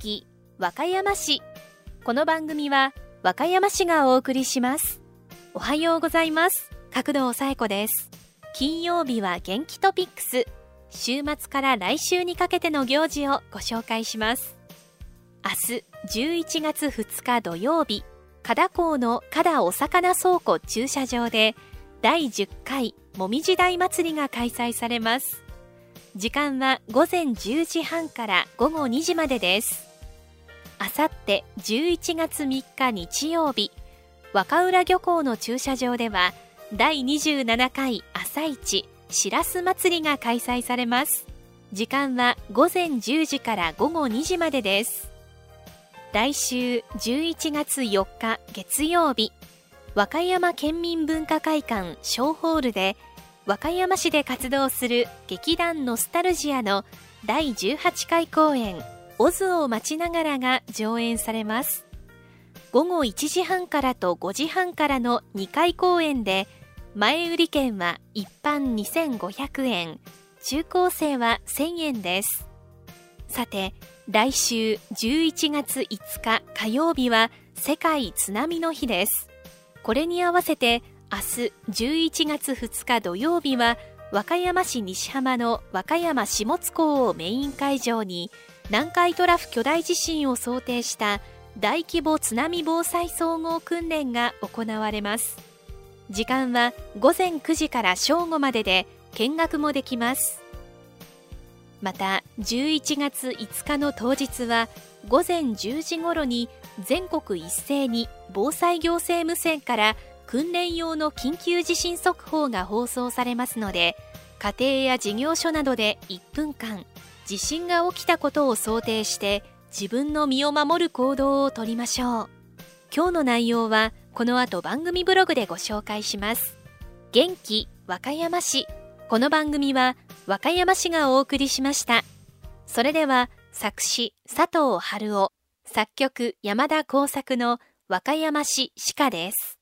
気和歌山市。この番組は和歌山市がお送りします。おはようございます。角堂紗恵子です。金曜日は元気トピックス。週末から来週にかけての行事をご紹介します。明日11月2日土曜日、加太港の加太お魚倉庫駐車場で第10回もみじ大祭りが開催されます。時間は午前10時半から午後2時までです。あさって11月3日日曜日、和歌浦漁港の駐車場では第27回朝市しらす祭りが開催されます。時間は午前10時から午後2時までです。来週11月4日月曜日、和歌山県民文化会館小ホールで和歌山市で活動する劇団ノスタルジアの第18回公演オズを待ちながらが上演されます。午後1時半からと5時半からの2回公演で、前売り券は一般2500円、中高生は1000円です。さて、来週11月5日火曜日は世界津波の日です。これに合わせて明日11月2日土曜日は和歌山市西浜の和歌山下津港をメイン会場に南海トラフ巨大地震を想定した大規模津波防災総合訓練が行われます。時間は午前9時から正午までで見学もできます。また11月5日の当日は午前10時ごろに全国一斉に防災行政無線から訓練用の緊急地震速報が放送されますので、家庭や事業所などで1分間地震が起きたことを想定して自分の身を守る行動をとりましょう。今日の内容はこの後番組ブログでご紹介します。元気和歌山市。この番組は和歌山市がお送りしました。それでは作詞佐藤春夫、作曲山田耕作の和歌山市詩歌です。